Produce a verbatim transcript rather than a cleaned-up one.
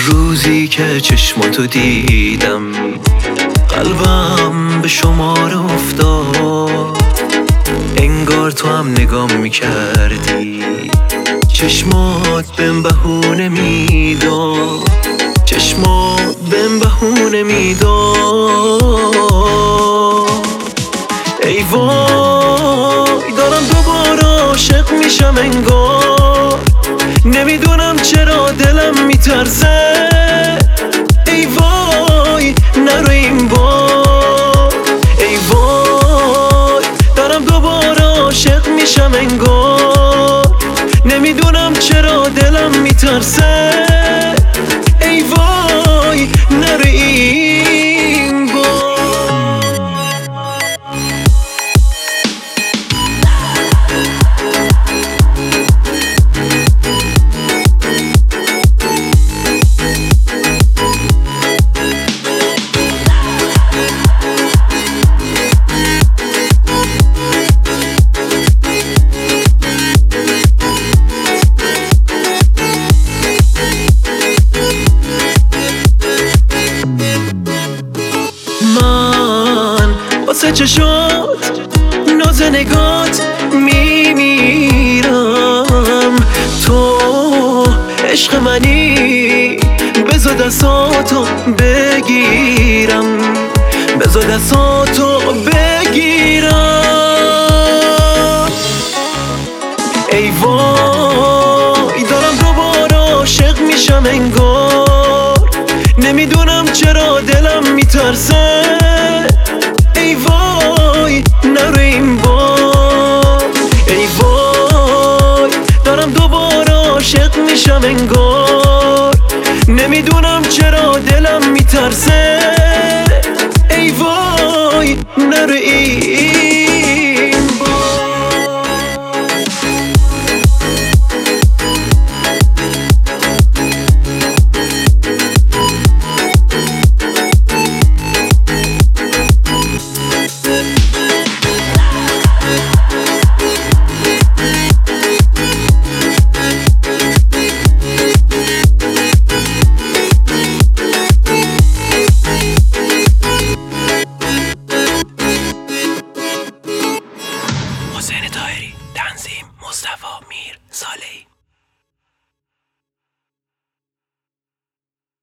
روزی که چشماتو دیدم قلبم به شماره افتاد، انگار تو هم نگام میکردی، چشمات بهم بهونه میداد، چشمات بهم بهونه میداد. ای وای دارم دوباره عاشق میشم انگار، نمیدونم چرا دلم میترسه. ای وای نرو این بار، ای وای دارم دوباره عاشق میشم انگار، نمیدونم چرا دلم میترسه. ای وای نرو این بار. واسه چشات ناز نگات میمیرم، تو عشق منی، بذار دستاتو بگیرم، بذار دستاتو بگیرم. ای وای دارم دوباره عاشق میشم انگار، نمیدونم چرا دلم میترسه. ای وای نرو این بار، ای وای دارم دوباره عاشق میشم انگار، نمیدونم چرا دلم میترسه. ای وای نرو این